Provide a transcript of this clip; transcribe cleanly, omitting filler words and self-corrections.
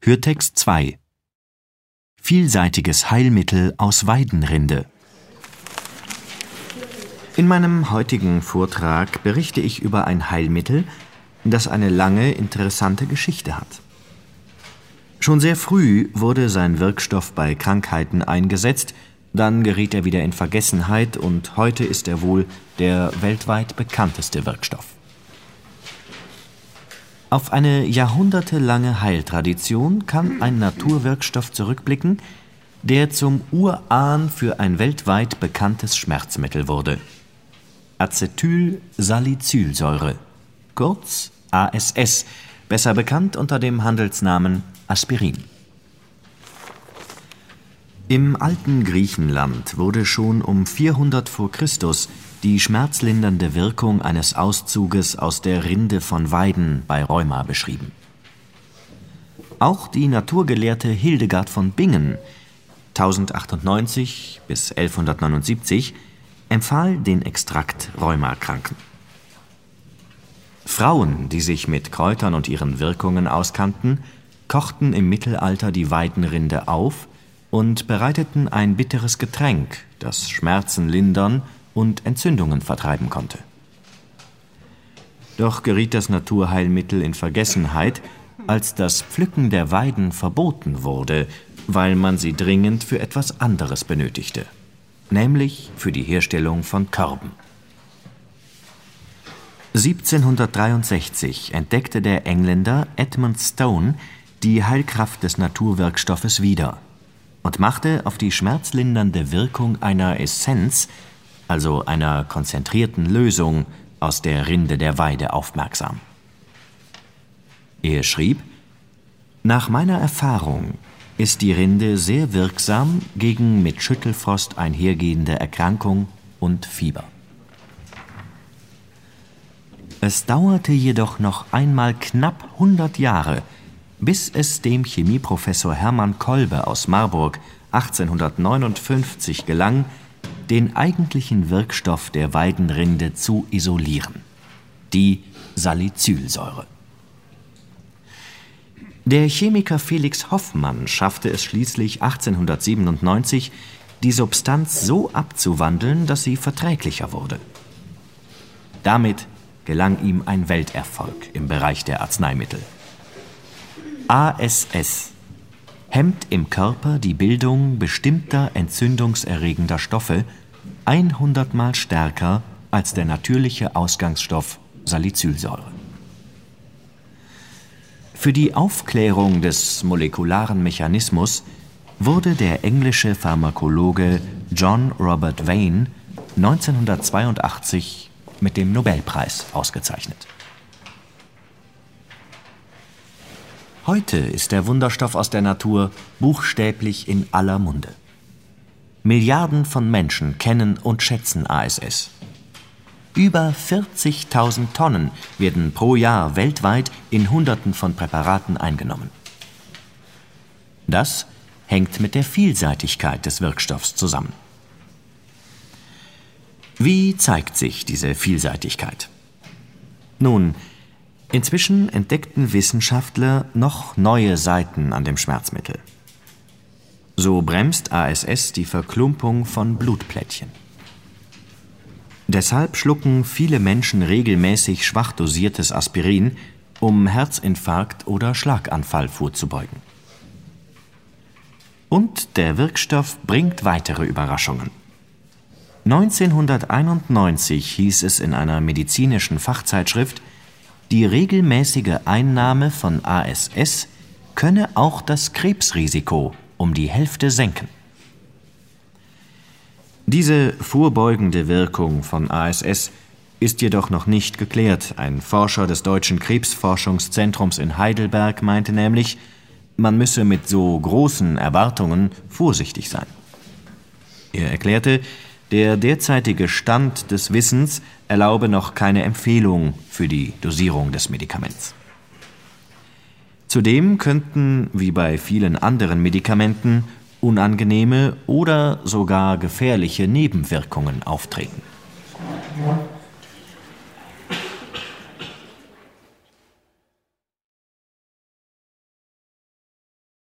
Hörtext 2 Vielseitiges Heilmittel aus Weidenrinde. In meinem heutigen Vortrag berichte ich über ein Heilmittel, das eine lange, interessante Geschichte hat. Schon sehr früh wurde sein Wirkstoff bei Krankheiten eingesetzt, dann geriet er wieder in Vergessenheit und heute ist er wohl der weltweit bekannteste Wirkstoff. Auf eine jahrhundertelange Heiltradition kann ein Naturwirkstoff zurückblicken, der zum Urahn für ein weltweit bekanntes Schmerzmittel wurde. Acetylsalicylsäure, kurz ASS, besser bekannt unter dem Handelsnamen Aspirin. Im alten Griechenland wurde schon um 400 vor Christus die schmerzlindernde Wirkung eines Auszuges aus der Rinde von Weiden bei Rheuma beschrieben. Auch die Naturgelehrte Hildegard von Bingen 1098 bis 1179 empfahl den Extrakt Rheumakranken. Frauen, die sich mit Kräutern und ihren Wirkungen auskannten, kochten im Mittelalter die Weidenrinde auf und bereiteten ein bitteres Getränk, das Schmerzen lindern und Entzündungen vertreiben konnte. Doch geriet das Naturheilmittel in Vergessenheit, als das Pflücken der Weiden verboten wurde, weil man sie dringend für etwas anderes benötigte, nämlich für die Herstellung von Körben. 1763 entdeckte der Engländer Edmund Stone die Heilkraft des Naturwirkstoffes wieder und machte auf die schmerzlindernde Wirkung einer Essenz, also einer konzentrierten Lösung aus der Rinde der Weide, aufmerksam. Er schrieb: Nach meiner Erfahrung ist die Rinde sehr wirksam gegen mit Schüttelfrost einhergehende Erkrankung und Fieber. Es dauerte jedoch noch einmal knapp 100 Jahre, bis es dem Chemieprofessor Hermann Kolbe aus Marburg 1859 gelang, den eigentlichen Wirkstoff der Weidenrinde zu isolieren, die Salicylsäure. Der Chemiker Felix Hoffmann schaffte es schließlich 1897, die Substanz so abzuwandeln, dass sie verträglicher wurde. Damit gelang ihm ein Welterfolg im Bereich der Arzneimittel. ASS hemmt im Körper die Bildung bestimmter entzündungserregender Stoffe 100-mal stärker als der natürliche Ausgangsstoff Salicylsäure. Für die Aufklärung des molekularen Mechanismus wurde der englische Pharmakologe John Robert Vane 1982 mit dem Nobelpreis ausgezeichnet. Heute ist der Wunderstoff aus der Natur buchstäblich in aller Munde. Milliarden von Menschen kennen und schätzen ASS. Über 40.000 Tonnen werden pro Jahr weltweit in Hunderten von Präparaten eingenommen. Das hängt mit der Vielseitigkeit des Wirkstoffs zusammen. Wie zeigt sich diese Vielseitigkeit? Nun, inzwischen entdeckten Wissenschaftler noch neue Seiten an dem Schmerzmittel. So bremst ASS die Verklumpung von Blutplättchen. Deshalb schlucken viele Menschen regelmäßig schwach dosiertes Aspirin, um Herzinfarkt oder Schlaganfall vorzubeugen. Und der Wirkstoff bringt weitere Überraschungen. 1991 hieß es in einer medizinischen Fachzeitschrift, die regelmäßige Einnahme von ASS könne auch das Krebsrisiko um die Hälfte senken. Diese vorbeugende Wirkung von ASS ist jedoch noch nicht geklärt. Ein Forscher des Deutschen Krebsforschungszentrums in Heidelberg meinte nämlich, man müsse mit so großen Erwartungen vorsichtig sein. Er erklärte, der derzeitige Stand des Wissens erlaube noch keine Empfehlung für die Dosierung des Medikaments. Zudem könnten, wie bei vielen anderen Medikamenten, unangenehme oder sogar gefährliche Nebenwirkungen auftreten.